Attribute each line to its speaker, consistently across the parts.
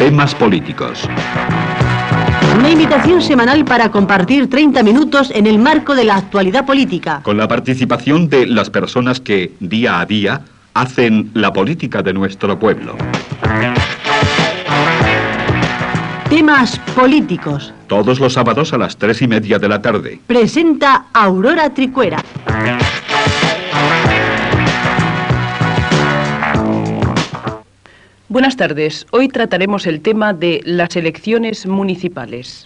Speaker 1: Temas políticos.
Speaker 2: Una invitación semanal para compartir 30 minutos en el marco de la actualidad política.
Speaker 1: Con la participación de las personas que, día a día, hacen la política de nuestro pueblo.
Speaker 2: Temas políticos.
Speaker 1: Todos los sábados a las 3:30 de la tarde.
Speaker 2: Presenta Aurora Tricuera.
Speaker 3: Buenas tardes. Hoy trataremos el tema de las elecciones municipales.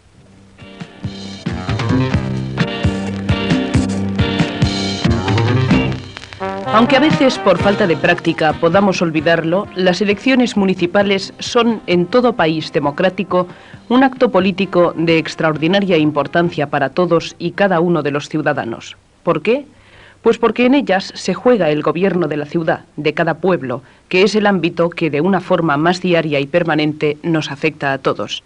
Speaker 3: Aunque a veces por falta de práctica podamos olvidarlo, las elecciones municipales son en todo país democrático un acto político de extraordinaria importancia para todos y cada uno de los ciudadanos. ¿Por qué? Pues porque en ellas se juega el gobierno de la ciudad, de cada pueblo, que es el ámbito que de una forma más diaria y permanente nos afecta a todos.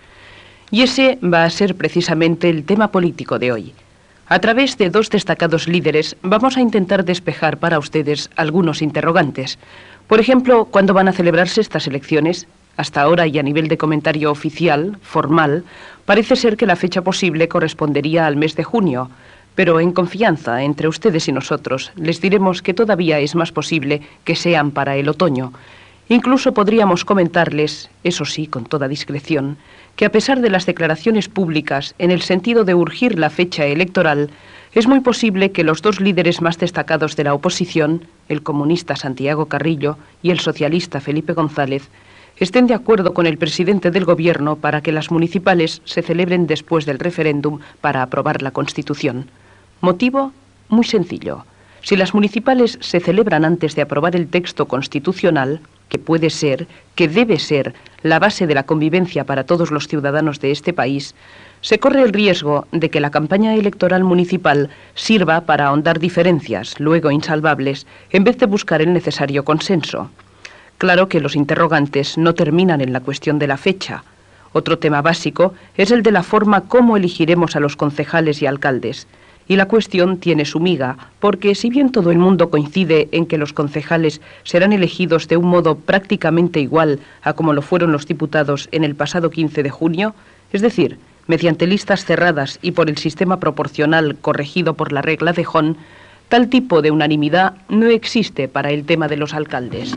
Speaker 3: Y ese va a ser precisamente el tema político de hoy. A través de dos destacados líderes vamos a intentar despejar para ustedes algunos interrogantes. Por ejemplo, ¿cuándo van a celebrarse estas elecciones? Hasta ahora y a nivel de comentario oficial, formal, parece ser que la fecha posible correspondería al mes de junio. Pero en confianza entre ustedes y nosotros les diremos que todavía es más posible que sean para el otoño. Incluso podríamos comentarles, eso sí, con toda discreción, que a pesar de las declaraciones públicas en el sentido de urgir la fecha electoral, es muy posible que los dos líderes más destacados de la oposición, el comunista Santiago Carrillo y el socialista Felipe González, estén de acuerdo con el presidente del gobierno para que las municipales se celebren después del referéndum para aprobar la Constitución. Motivo muy sencillo. Si las municipales se celebran antes de aprobar el texto constitucional, que puede ser, que debe ser, la base de la convivencia para todos los ciudadanos de este país, se corre el riesgo de que la campaña electoral municipal sirva para ahondar diferencias, luego insalvables, en vez de buscar el necesario consenso. Claro que los interrogantes no terminan en la cuestión de la fecha. Otro tema básico es el de la forma como elegiremos a los concejales y alcaldes. Y la cuestión tiene su miga, porque si bien todo el mundo coincide en que los concejales serán elegidos de un modo prácticamente igual a como lo fueron los diputados en el pasado 15 de junio, es decir, mediante listas cerradas y por el sistema proporcional corregido por la regla de Hon, tal tipo de unanimidad no existe para el tema de los alcaldes.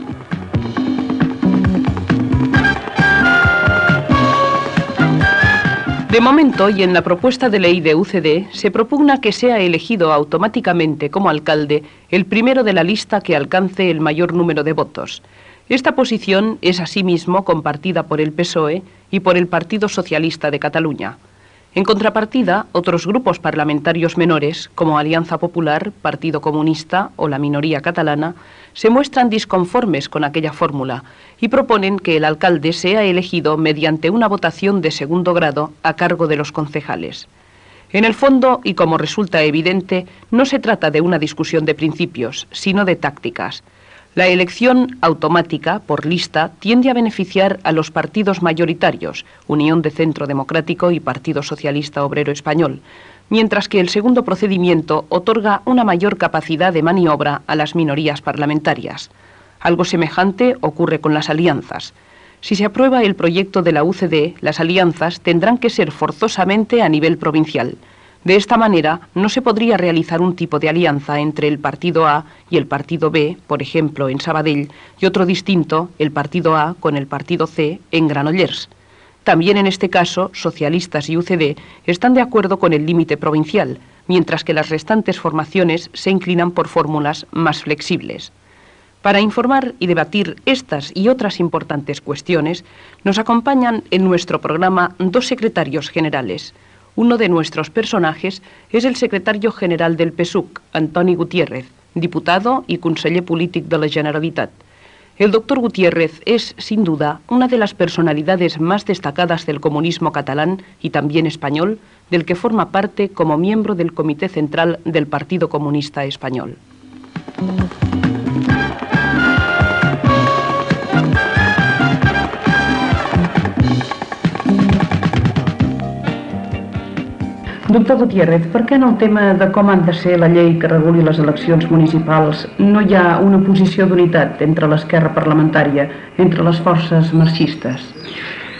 Speaker 3: De momento, y en la propuesta de ley de UCD, se propugna que sea elegido automáticamente como alcalde el primero de la lista que alcance el mayor número de votos. Esta posición es asimismo compartida por el PSOE y por el Partido Socialista de Cataluña. En contrapartida, otros grupos parlamentarios menores, como Alianza Popular, Partido Comunista o la minoría catalana, se muestran disconformes con aquella fórmula y proponen que el alcalde sea elegido mediante una votación de segundo grado a cargo de los concejales. En el fondo, y como resulta evidente, no se trata de una discusión de principios, sino de tácticas. La elección automática, por lista, tiende a beneficiar a los partidos mayoritarios, Unión de Centro Democrático y Partido Socialista Obrero Español, mientras que el segundo procedimiento otorga una mayor capacidad de maniobra a las minorías parlamentarias. Algo semejante ocurre con las alianzas. Si se aprueba el proyecto de la UCD, las alianzas tendrán que ser forzosamente a nivel provincial. De esta manera, no se podría realizar un tipo de alianza entre el partido A y el partido B, por ejemplo, en Sabadell, y otro distinto, el partido A con el partido C, en Granollers. También en este caso, socialistas y UCD están de acuerdo con el límite provincial, mientras que las restantes formaciones se inclinan por fórmulas más flexibles. Para informar y debatir estas y otras importantes cuestiones, nos acompañan en nuestro programa dos secretarios generales. Uno de nuestros personajes es el secretario general del PSUC, Antoni Gutiérrez, diputado y conseller polític de la Generalitat. El doctor Gutiérrez es, sin duda, una de las personalidades más destacadas del comunismo catalán y también español, del que forma parte como miembro del Comité Central del Partido Comunista Español. Doctor Gutiérrez, per què en el tema de com han de ser la llei que reguli les eleccions municipals no hi ha una posició d'unitat entre l'esquerra parlamentària, entre les forces marxistes?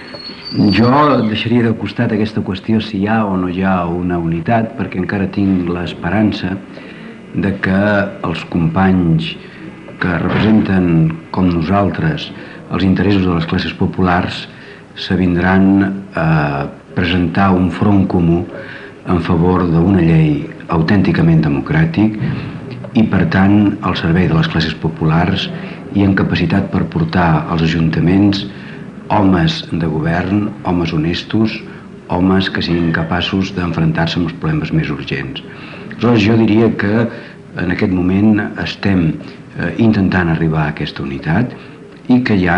Speaker 4: Jo deixaria de costat aquesta qüestió si hi ha o no hi ha una unitat, perquè encara tinc l'esperança de que els companys que representen, com nosaltres, els interessos de les classes populars s'avindran a presentar un front comú en favor d'una llei autènticament democràtic i, per tant, al servei de les classes populars i en capacitat per portar als ajuntaments homes de govern, homes honestos, homes que siguin capaços d'enfrontar-se amb els problemes més urgents. Aleshores, jo diria que en aquest moment estem intentant arribar a aquesta unitat i que hi ha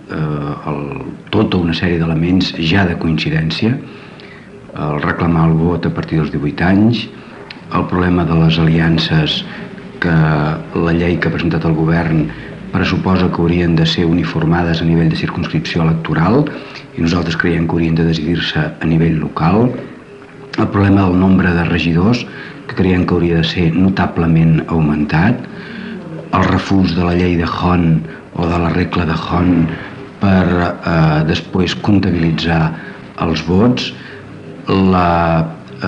Speaker 4: tota una sèrie d'elements ja de coincidència, el reclamar el vot a partir dels 18 anys, el problema de les aliances que la llei que ha presentat el govern pressuposa que haurien de ser uniformades a nivell de circumscripció electoral i nosaltres creiem que haurien de decidir-se a nivell local, el problema del nombre de regidors que creiem que hauria de ser notablement augmentat, el refús de la llei de Hon o de la regla de Hon per després comptabilitzar els vots, la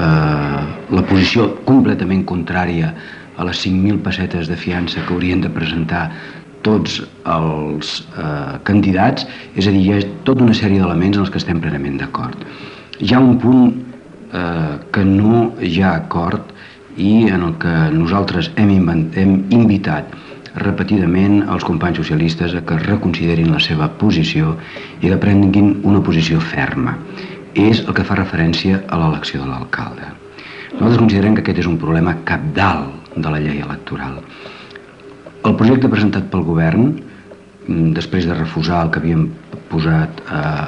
Speaker 4: posició completament contrària a les 5.000 pessetes de fiança que haurien de presentar tots els candidats, és a dir, hi ha tota una sèrie d'elements en els que estem plenament d'acord. Hi ha un punt que no hi ha acord i en el que nosaltres hem invitat repetidament els companys socialistes a que reconsiderin la seva posició i que prenguin una posició ferma. És el que fa referència a l'elecció de l'alcalde. Nosaltres considerem que aquest és un problema cabdal de la llei electoral. El projecte presentat pel govern, després de refusar el que havíem posat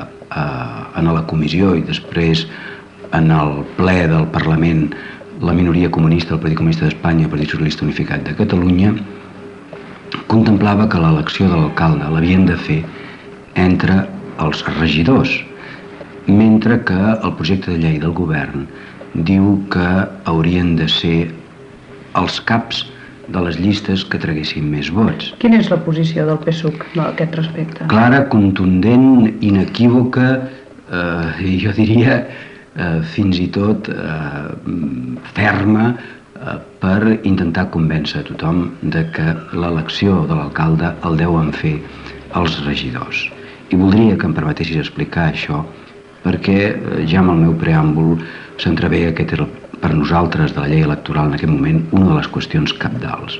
Speaker 4: en la comissió i després en el ple del Parlament la minoria comunista, el Partit Comunista d'Espanya i el Partit Socialista Unificat de Catalunya, contemplava que l'elecció de l'alcalde l'havien de fer entre els regidors, mentre que el projecte de llei del govern diu que haurien de ser els caps de les llistes que traguessin més vots.
Speaker 3: Quina és la posició del PSUC a aquest respecte?
Speaker 4: Clara, contundent, inequívoca, jo diria fins i tot ferma, per intentar convèncer a tothom de que l'elecció de l'alcalde el deuen fer els regidors. I voldria que em permetessis explicar això, perquè ja amb el meu preàmbul s'entreveia que aquest era per nosaltres de la llei electoral en aquest moment una de les qüestions cabdals.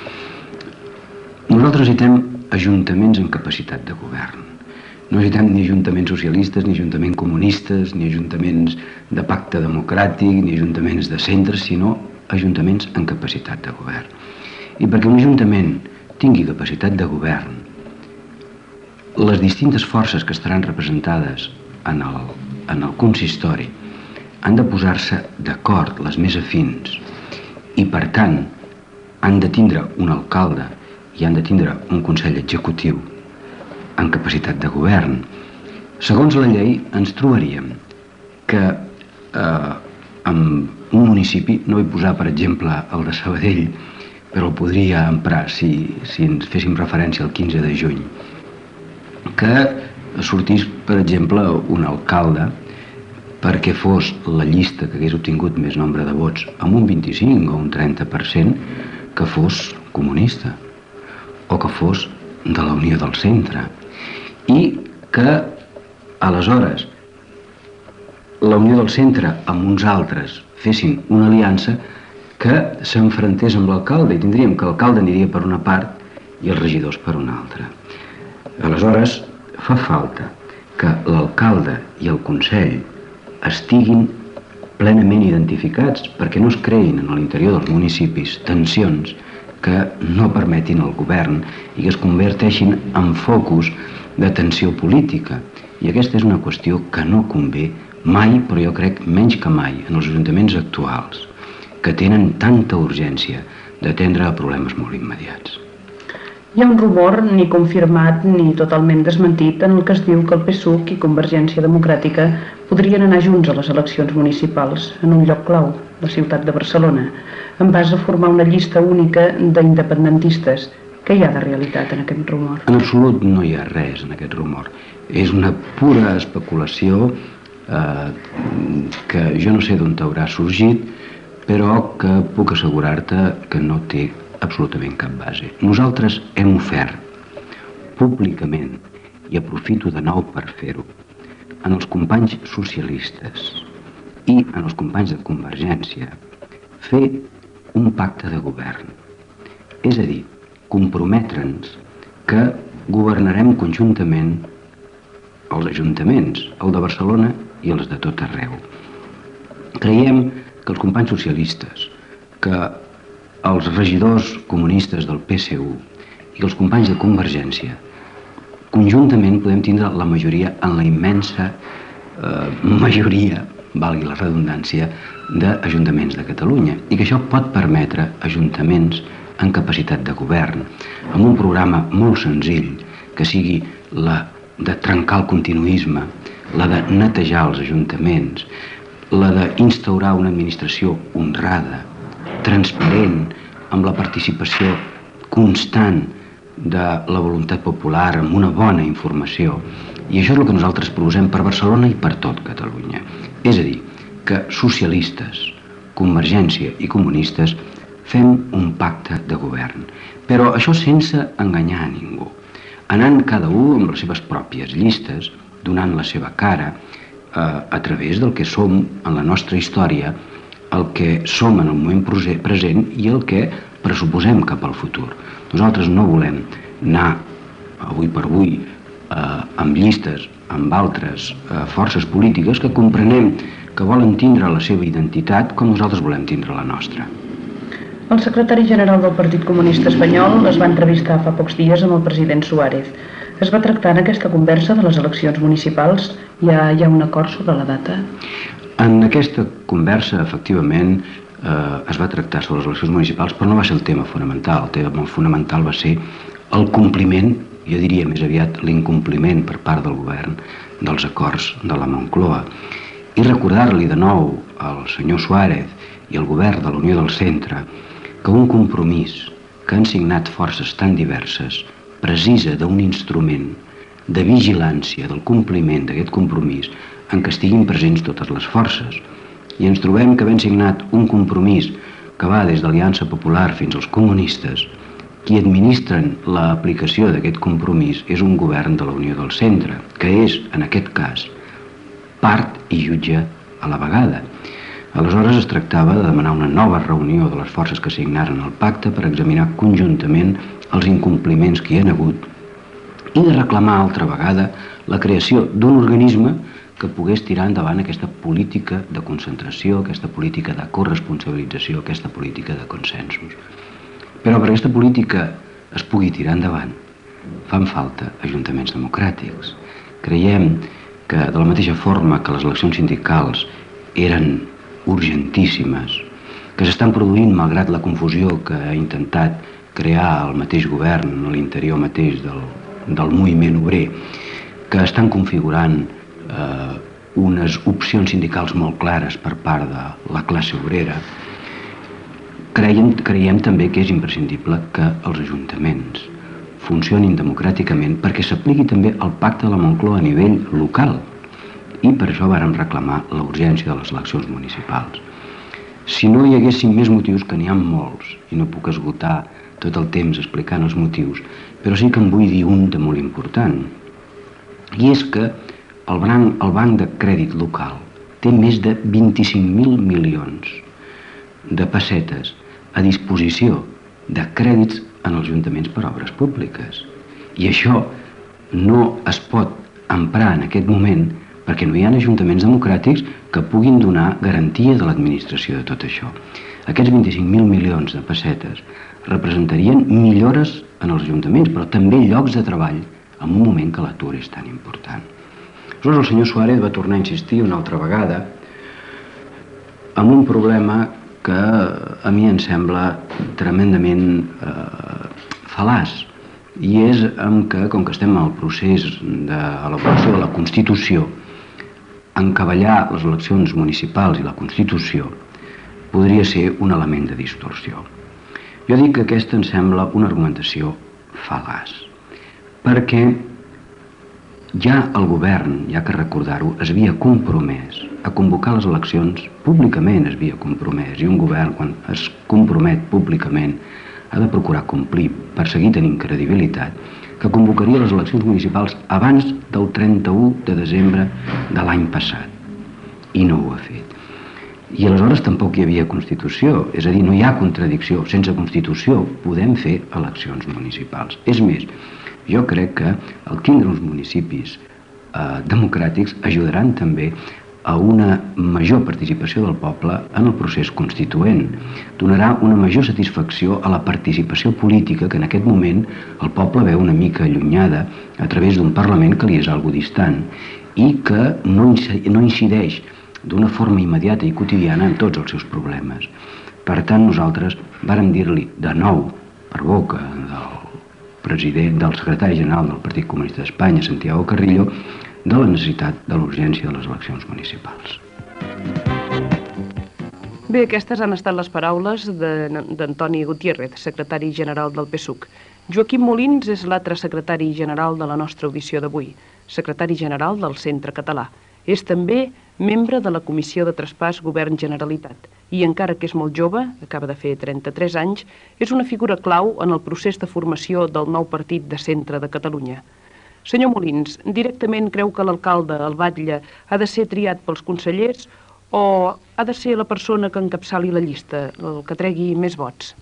Speaker 4: Nosaltres necessitem ajuntaments amb capacitat de govern. No necessitem ni ajuntaments socialistes, ni ajuntaments comunistes, ni ajuntaments de pacte democràtic, ni ajuntaments de centre, sinó ajuntaments amb capacitat de govern. I perquè un ajuntament tingui capacitat de govern, les distintes forces que estaran representades en el consistori han de posar-se d'acord, les més afins, i per tant han de tindre un alcalde i han de tindre un consell executiu amb capacitat de govern. Segons la llei ens trobaríem que en un municipi, no vull posar per exemple el de Sabadell, però el podria emprar si ens féssim referència al 15 de juny, que sortís per exemple un alcalde perquè fos la llista que hagués obtingut més nombre de vots amb un 25 o un 30% que fos comunista o que fos de la Unió del Centre i que aleshores la Unió del Centre amb uns altres fessin una aliança que s'enfrontés amb l'alcalde i tindríem que l'alcalde aniria per una part i els regidors per una altra. Aleshores fa falta que l'alcalde i el consell estiguin plenament identificats perquè no es creïn en l'interior dels municipis tensions que no permetin al govern i que es converteixin en focus de tensió política. I aquesta és una qüestió que no convé mai, però jo crec menys que mai, en els ajuntaments actuals, que tenen tanta urgència d'atendre a problemes molt immediats.
Speaker 3: Hi ha un rumor, ni confirmat ni totalment desmentit, en el que es diu que el PSUC i Convergència Democràtica podrien anar junts a les eleccions municipals en un lloc clau, la ciutat de Barcelona, en base a formar una llista única d'independentistes, Què hi ha de realitat en aquest rumor?
Speaker 4: En absolut no hi ha res en aquest rumor. És una pura especulació que jo no sé d'on haurà sorgit, però que puc assegurar-te que no té absolutament cap base. Nosaltres hem ofert públicament, i aprofito de nou per fer-ho, en els companys socialistes i en els companys de Convergència, fer un pacte de govern. És a dir, comprometre'ns que governarem conjuntament els ajuntaments, el de Barcelona i els de tot arreu. Creiem que els companys socialistes, que els regidors comunistes del PSU i els companys de Convergència conjuntament podem tindre la majoria en la immensa majoria, valgui la redundància, d'ajuntaments de Catalunya, i que això pot permetre ajuntaments en capacitat de govern, amb un programa molt senzill, que sigui la de trencar el continuisme, la de netejar els ajuntaments, la d'instaurar una administració honrada, transparent, amb la participació constant de la voluntat popular, amb una bona informació. I això és el que nosaltres proposem per Barcelona i per tot Catalunya. És a dir, que socialistes, Convergència i comunistes fem un pacte de govern. Però això sense enganyar a ningú. Anant cada un amb les seves pròpies llistes, donant la seva cara a través del que som en la nostra història, el que som en el moment present i el que pressuposem cap al futur. Nosaltres no volem anar avui per avui amb llistes, amb altres forces polítiques que comprenem que volen tindre la seva identitat com nosaltres volem tindre la nostra.
Speaker 3: El secretari general del Partit Comunista Espanyol es va entrevistar fa pocs dies amb el president Suárez. Es va tractar en aquesta conversa de les eleccions municipals? Hi ha un acord sobre la data?
Speaker 4: En aquesta conversa, efectivament, es va tractar sobre les eleccions municipals, però no va ser el tema fonamental. El tema fonamental va ser el compliment, jo diria més aviat l'incompliment per part del govern dels acords de la Moncloa. I recordar-li de nou al senyor Suárez i al govern de la Unió del Centre que un compromís que han signat forces tan diverses precisa d'un instrument de vigilància del compliment d'aquest compromís en què estiguin presents totes les forces. I ens trobem que havent signat un compromís que va des de l'Aliança Popular fins als comunistes, qui administren l'aplicació d'aquest compromís és un govern de la Unió del Centre, que és, en aquest cas, part i jutge a la vegada. Aleshores es tractava de demanar una nova reunió de les forces que signaren el pacte per examinar conjuntament els incompliments que hi ha hagut i de reclamar altra vegada la creació d'un organisme que pogués tirar endavant aquesta política de concentració, aquesta política de corresponsabilització, aquesta política de consensos. Però per aquesta política es pugui tirar endavant fan falta ajuntaments democràtics. Creiem que de la mateixa forma que les eleccions sindicals eren urgentíssimes, que s'estan produint malgrat la confusió que ha intentat crear el mateix govern a l'interior mateix del moviment obrer, que estan configurant unes opcions sindicals molt clares per part de la classe obrera, creiem també que és imprescindible que els ajuntaments funcionin democràticament perquè s'apliqui també el pacte de la Moncloa a nivell local. I per això vàrem reclamar la urgència de les eleccions municipals. Si no hi haguessin més motius, que n'hi ha molts, i no puc esgotar tot el temps explicant els motius, però sí que en vull dir un de molt important. I és que el Banc de Crèdit Local té més de 25.000 milions de pessetes a disposició de crèdits en els ajuntaments per obres públiques. I això no es pot emprar en aquest moment perquè no hi ha ajuntaments democràtics que puguin donar garantia de l'administració de tot això. Aquests 25.000 milions de pessetes representarien millores en els ajuntaments, però també llocs de treball en un moment que l'atur és tan important. Aleshores el senyor Suárez va tornar a insistir una altra vegada amb un problema que a mi em sembla tremendament fal·laç, i és que, com que estem en el procés d'elaboració de la Constitució, encavallar les eleccions municipals i la Constitució podria ser un element de distorsió. Jo dic que aquesta em sembla una argumentació fal·laç, perquè ja el govern, ja que recordar-ho, es havia compromès a convocar les eleccions, públicament es havia compromès, i un govern, quan es compromet públicament, ha de procurar complir per seguir tenint credibilitat, que convocaria les eleccions municipals abans del 31 de desembre de l'any passat. I no ho ha fet. I aleshores tampoc hi havia Constitució, és a dir, no hi ha contradicció. Sense Constitució podem fer eleccions municipals. És més, jo crec que el tindre uns municipis democràtics ajudaran també a una major participació del poble en el procés constituent. Donarà una major satisfacció a la participació política que en aquest moment el poble veu una mica allunyada a través d'un Parlament que li és algo distant i que no incideix d'una forma immediata i quotidiana en tots els seus problemes. Per tant, nosaltres vàrem dir-li de nou, per boca del secretari general del Partit Comunista d'Espanya, Santiago Carrillo, de la necessitat de l'urgència de les eleccions municipals.
Speaker 3: Bé, aquestes han estat les paraules d'Antoni Gutiérrez, secretari general del PSUC. Joaquim Molins és l'altre secretari general de la nostra audició d'avui, secretari general del Centre Català. És també membre de la Comissió de Traspàs Govern-Generalitat i, encara que és molt jove, acaba de fer 33 anys, és una figura clau en el procés de formació del nou partit de centre de Catalunya. Senyor Molins, directament creu que l'alcalde, el batlle, ha de ser triat pels consellers o ha de ser la persona que encapçali la llista, el que tregui més vots?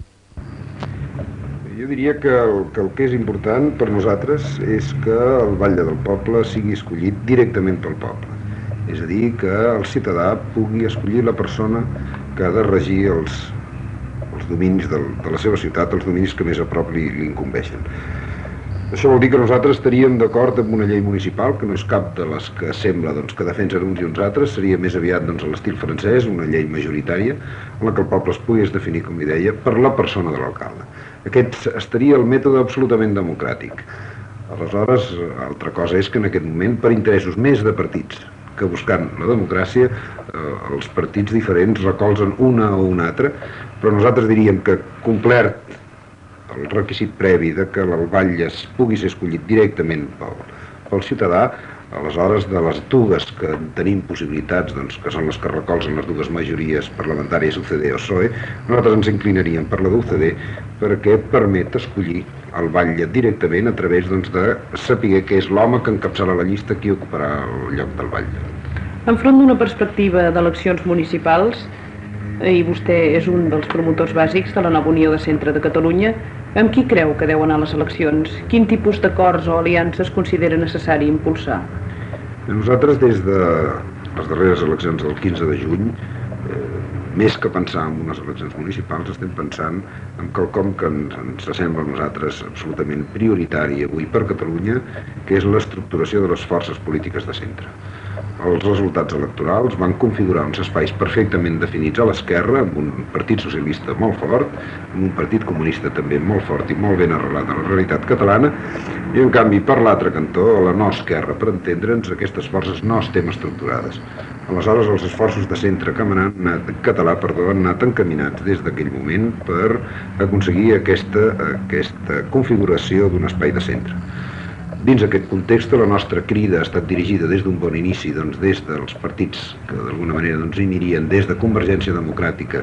Speaker 5: Jo diria que el que és important per nosaltres és que el batlle del poble sigui escollit directament pel poble. És a dir, que el ciutadà pugui escollir la persona que ha de regir els dominis de la seva ciutat, els dominis que més a prop li incumbeixen. Això vol dir que nosaltres estaríem d'acord amb una llei municipal, que no és cap de les que sembla que defensen uns i uns altres, seria més aviat a l'estil francès, una llei majoritària, en la que el poble es pogués definir, com li deia, per la persona de l'alcalde. Aquest estaria el mètode absolutament democràtic. Aleshores, altra cosa és que en aquest moment, per interessos més de partits que buscant la democràcia, els partits diferents recolzen una o una altra, però nosaltres diríem que complert el requisit previ de que el batlle pugui ser escollit directament pel ciutadà, aleshores de les dues que tenim possibilitats, que són les que recolzen les dues majories parlamentàries UCD o PSOE, nosaltres ens inclinaríem per la d'UCD perquè permet escollir el batlle directament a través de saber que és l'home que encapçala la llista qui ocuparà el lloc del batlle.
Speaker 3: Enfront d'una perspectiva d'eleccions municipals, i vostè és un dels promotors bàsics de la nova Unió de Centre de Catalunya, amb qui creu que deuen anar les eleccions? Quin tipus d'acords o aliances considera necessari impulsar?
Speaker 5: Nosaltres, des de les darreres eleccions del 15 de juny, més que pensar en unes eleccions municipals, estem pensant en quelcom que ens sembla a nosaltres absolutament prioritari avui per Catalunya, que és l'estructuració de les forces polítiques de centre. Els resultats electorals van configurar uns espais perfectament definits a l'esquerra, amb un partit socialista molt fort, amb un partit comunista també molt fort i molt ben arrelat a la realitat catalana, i en canvi per l'altre cantó, a la no esquerra, per entendre'ns, aquestes forces no estem estructurades. Aleshores, els esforços de centre català han anat encaminats des d'aquell moment per aconseguir aquesta configuració d'un espai de centre. Dins aquest context, la nostra crida ha estat dirigida des d'un bon inici, des dels partits que d'alguna manera anirien des de Convergència Democràtica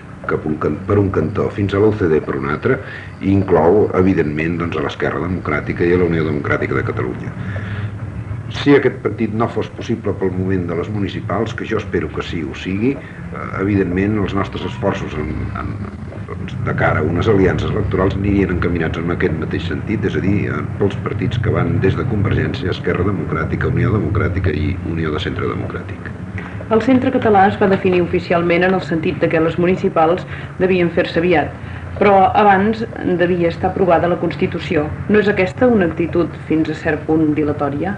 Speaker 5: per un cantó fins a l'UCD per un altre, i inclou, evidentment, a l'Esquerra Democràtica i a la Unió Democràtica de Catalunya. Si aquest partit no fos possible pel moment de les municipals, que jo espero que sí ho sigui, evidentment els nostres esforços de cara a unes aliances electorals anirien encaminats en aquest mateix sentit, és a dir, pels partits que van des de Convergència, Esquerra Democràtica, Unió Democràtica i Unió de Centre Democràtic.
Speaker 3: El Centre Català es va definir oficialment en el sentit que les municipals devien fer-se aviat, però abans devia estar aprovada la Constitució. No és aquesta una actitud fins a cert punt dilatòria?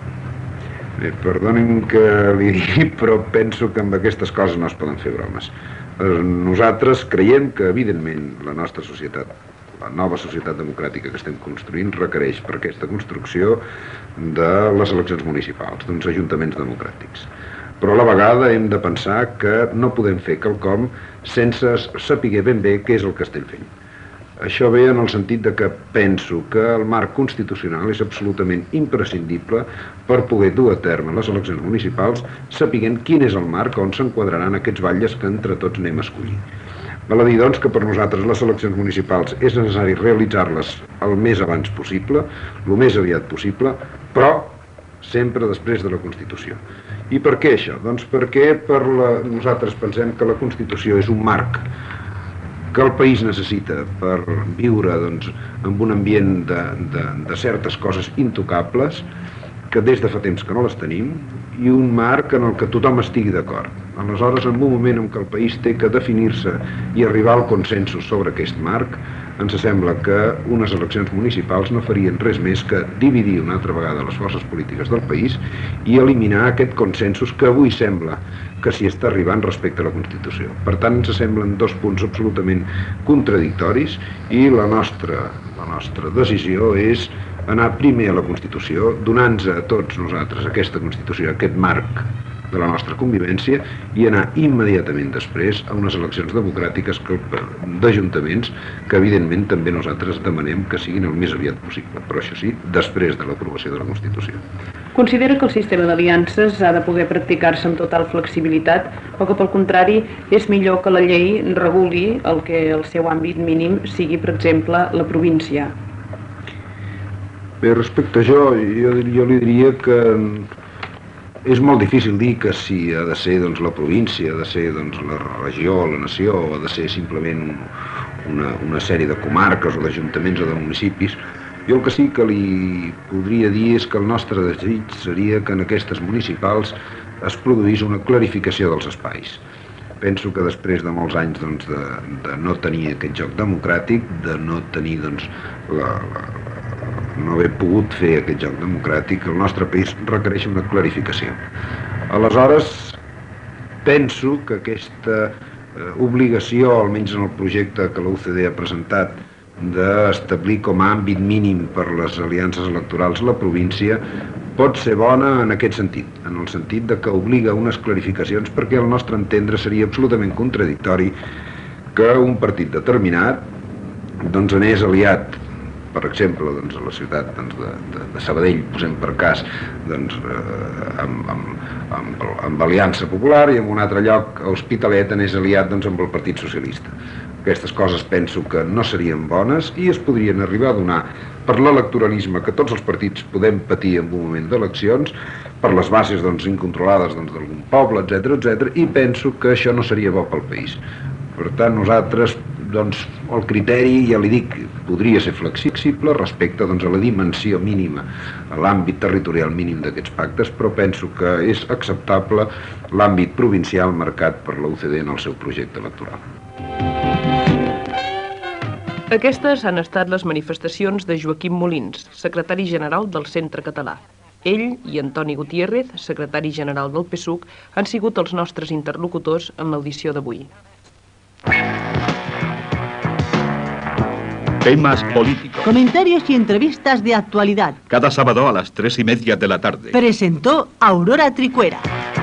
Speaker 5: Perdonin que li digui, però penso que amb aquestes coses no es poden fer bromes. Nosaltres creiem que, evidentment, la nostra societat, la nova societat democràtica que estem construint, requereix per aquesta construcció de les eleccions municipals, d'uns ajuntaments democràtics. Però a la vegada hem de pensar que no podem fer quelcom sense saber ben bé què és el que estem fent. Això ve en el sentit de que penso que el marc constitucional és absolutament imprescindible per poder dur a terme les eleccions municipals sapiguent quin és el marc on s'enquadraran aquests batlles que entre tots anem a escollir. Val a dir, doncs, que per nosaltres les eleccions municipals és necessari realitzar-les el més abans possible, el més aviat possible, però sempre després de la Constitució. I per què això? Doncs perquè nosaltres pensem que la Constitució és un marc que el país necessita per viure en un ambient de certes coses intocables, que des de fa temps que no les tenim, i un marc en el que tothom estigui d'acord. Aleshores, en un moment en què el país té que definir-se i arribar al consensos sobre aquest marc, ens sembla que unes eleccions municipals no farien res més que dividir una altra vegada les forces polítiques del país i eliminar aquest consensos que avui sembla que s'hi està arribant respecte a la Constitució. Per tant, ens semblen dos punts absolutament contradictoris i la nostra decisió és anar primer a la Constitució, donant-nos a tots nosaltres aquesta Constitució, aquest marc de la nostra convivència, i anar immediatament després a unes eleccions democràtiques d'ajuntaments que evidentment també nosaltres demanem que siguin el més aviat possible, però això sí, després de l'aprovació de la Constitució.
Speaker 3: Considera que el sistema d'aliances ha de poder practicar-se amb total flexibilitat o que, pel contrari, és millor que la llei reguli el que el seu àmbit mínim sigui, per exemple, la província?
Speaker 5: Bé, respecte a jo li diria que és molt difícil dir que si ha de ser la província, ha de ser la regió, la nació, o ha de ser simplement una sèrie de comarques o d'ajuntaments o de municipis. Jo el que sí que li podria dir és que el nostre desig seria que en aquestes municipals es produís una clarificació dels espais. Penso que després de molts anys de no tenir aquest joc democràtic, de no tenir no haver pogut fer aquest joc democràtic, el nostre país requereix una clarificació. Aleshores, penso que aquesta obligació, almenys en el projecte que la UCD ha presentat, d'establir com a àmbit mínim per les aliances electorals la província, pot ser bona en aquest sentit, en el sentit de que obliga unes clarificacions, perquè al nostre entendre seria absolutament contradictori que un partit determinat anés aliat, per exemple, a la ciutat de Sabadell, posem per cas, amb Aliança Popular, i en un altre lloc, a Hospitalet, anés aliat amb el Partit Socialista. Aquestes coses penso que no serien bones i es podrien arribar a donar per l'electoralisme que tots els partits podem patir en un moment d'eleccions, per les bases incontrolades d'algun poble, etc., i penso que això no seria bo pel país. Per tant, nosaltres, el criteri, ja li dic, podria ser flexible respecte a la dimensió mínima, a l'àmbit territorial mínim d'aquests pactes, però penso que és acceptable l'àmbit provincial marcat per la UCD en el seu projecte electoral.
Speaker 3: Aquestes han estat les manifestacions de Joaquim Molins, secretari general del Centre Català. Ell i Antoni Gutiérrez, secretari general del PSUC, han sigut els nostres interlocutors en l'audició d'avui.
Speaker 1: Temas políticos.
Speaker 2: Comentarios y entrevistas de actualidad.
Speaker 1: Cada sábado a las 3:30 de la tarde.
Speaker 2: Presentó Aurora Tricuera.